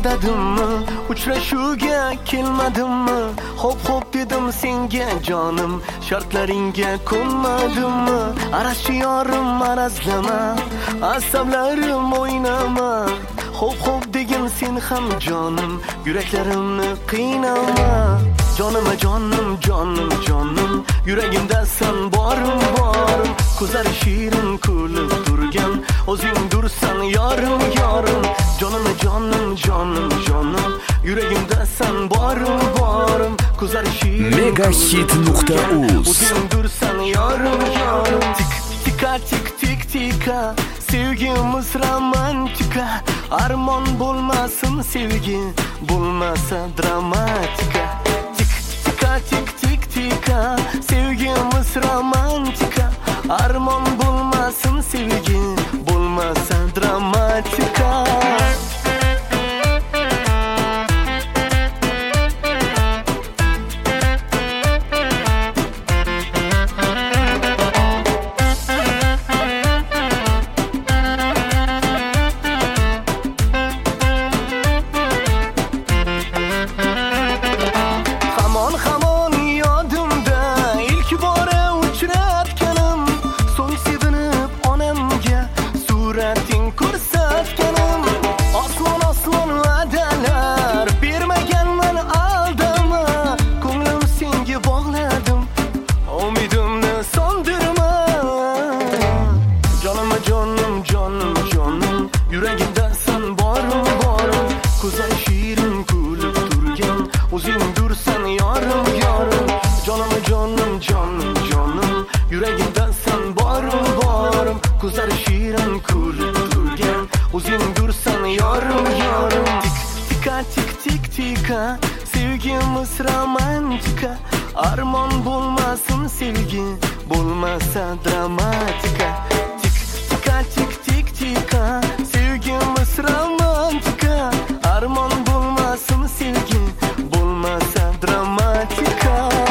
aldadimmi, uchrashuvga kelmadimmi? Hop dedim senga jonim, shartlaringga ko'nmadimmi? Arashi yorim marazlama, asablarim o'ynama. Hop degin sen ham jonim, yuraklarimni qiynama. Jonima jonim, yuragimdasan borim. Ko'zlari shirin kulib turgan, o'zing dursan yorim. Jonima jonim, yuragimdasan borim. Ko'zlari shirin Megahit.uz o'zing dursan yorim. Tika, sevgimiz romantika. Armon bo'lmasin sevgi, bo'lmasa dramatika. Tika, sevgimiz romantika. Armon bo'lmasin sevgi, bo'lmasa dramatika. Osmon va'dalar bermaganman, aldama. Ko'nglim senga bog'ladim, umidimni so'ndirma. Jonima jonim, yuragimdasan borim. Ko'zlari shirin kulib turgan, o'zing dursan yorim. Jonima jonim, yuragimdasan borim. Ko'zlari shirin kulib turgan, o'zing dursan yorim. Tika, sevgimiz romantika. Armon bo'lmasin sevgi, bo'lmasa dramatika. Tika, sevgimiz romantika. Armon bo'lmasin sevgi, bo'lmasa dramatika.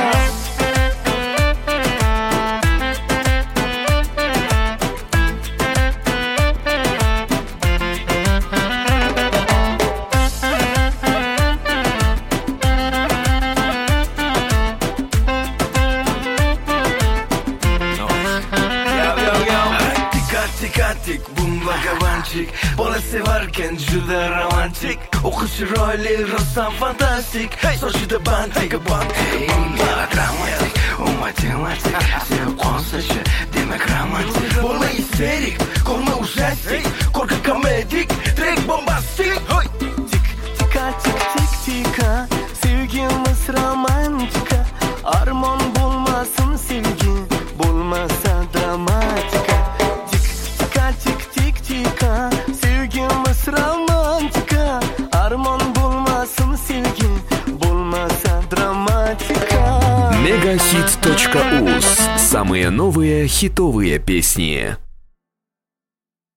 Tik bunga gavanchik, bola sevarkan juda romantik. O'qish chiroyli, rostdan fantastik. Sochida bantiga bomba dramatik, u matematik. Sevib qolsa-chi, demak romantik. Bo'lma isterik, ko'rma ujastik, ko'rka komedik, trek bombastik. Tika, sevgimiz romantika. Armon bo'lmasin sevgi, bo'lmasa dramatika. Tika, sevgimiz romantika. Armon bo'lmasin sevgi, bo'lmasa dramatika. Megahit.uz. Самые новые хитовые песни.